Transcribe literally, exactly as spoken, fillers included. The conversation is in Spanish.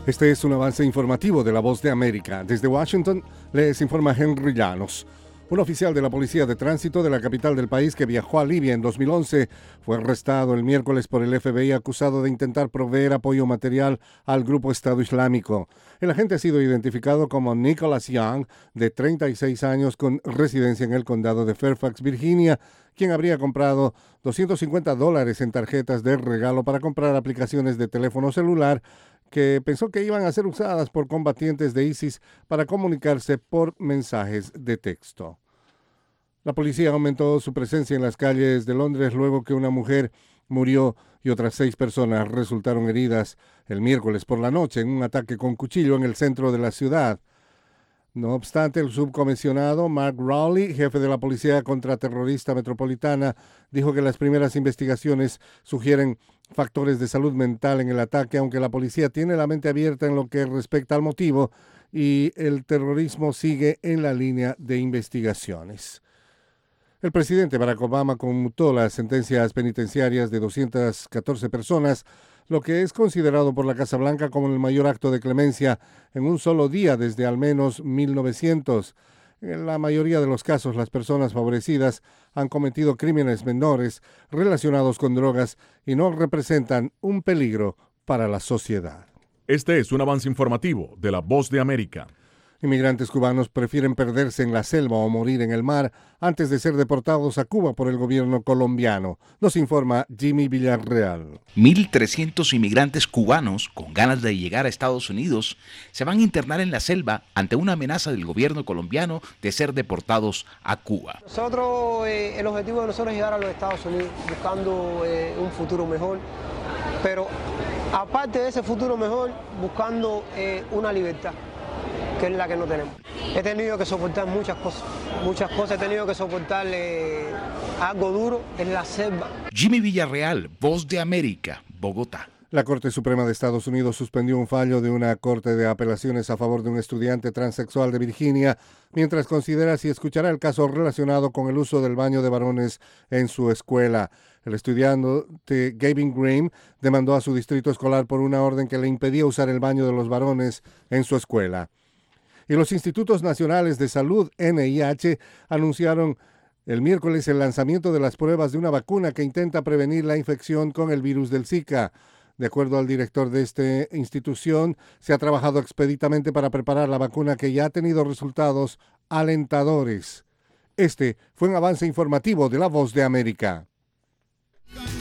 Este es un avance informativo de La Voz de América. Desde Washington les informa Henry Llanos. Un oficial de la Policía de Tránsito de la capital del país que viajó a Libia en dos mil once fue arrestado el miércoles por el F B I acusado de intentar proveer apoyo material al grupo Estado Islámico. El agente ha sido identificado como Nicholas Young, de treinta y seis años, con residencia en el condado de Fairfax, Virginia, quien habría comprado doscientos cincuenta dólares en tarjetas de regalo para comprar aplicaciones de teléfono celular que pensó que iban a ser usadas por combatientes de ISIS para comunicarse por mensajes de texto. La policía aumentó su presencia en las calles de Londres luego que una mujer murió y otras seis personas resultaron heridas el miércoles por la noche en un ataque con cuchillo en el centro de la ciudad. No obstante, el subcomisionado Mark Rowley, jefe de la Policía Contraterrorista Metropolitana, dijo que las primeras investigaciones sugieren factores de salud mental en el ataque, aunque la policía tiene la mente abierta en lo que respecta al motivo y el terrorismo sigue en la línea de investigaciones. El presidente Barack Obama conmutó las sentencias penitenciarias de doscientas catorce personas, lo que es considerado por la Casa Blanca como el mayor acto de clemencia en un solo día desde al menos mil novecientos. En la mayoría de los casos, las personas favorecidas han cometido crímenes menores relacionados con drogas y no representan un peligro para la sociedad. Este es un avance informativo de La Voz de América. Inmigrantes cubanos prefieren perderse en la selva o morir en el mar antes de ser deportados a Cuba por el gobierno colombiano. Nos informa Jimmy Villarreal. mil trescientos inmigrantes cubanos con ganas de llegar a Estados Unidos se van a internar en la selva ante una amenaza del gobierno colombiano de ser deportados a Cuba. Nosotros, eh, el objetivo de nosotros es llegar a los Estados Unidos buscando eh, un futuro mejor, pero aparte de ese futuro mejor, buscando eh, una libertad, que es la que no tenemos. He tenido que soportar muchas cosas, muchas cosas, he tenido que soportar eh, algo duro en la selva. Jimmy Villarreal, Voz de América, Bogotá. La Corte Suprema de Estados Unidos suspendió un fallo de una corte de apelaciones a favor de un estudiante transexual de Virginia, mientras considera si escuchará el caso relacionado con el uso del baño de varones en su escuela. El estudiante Gavin Graham demandó a su distrito escolar por una orden que le impedía usar el baño de los varones en su escuela. Y los Institutos Nacionales de Salud, N I H, anunciaron el miércoles el lanzamiento de las pruebas de una vacuna que intenta prevenir la infección con el virus del Zika. De acuerdo al director de esta institución, se ha trabajado expeditamente para preparar la vacuna que ya ha tenido resultados alentadores. Este fue un avance informativo de La Voz de América.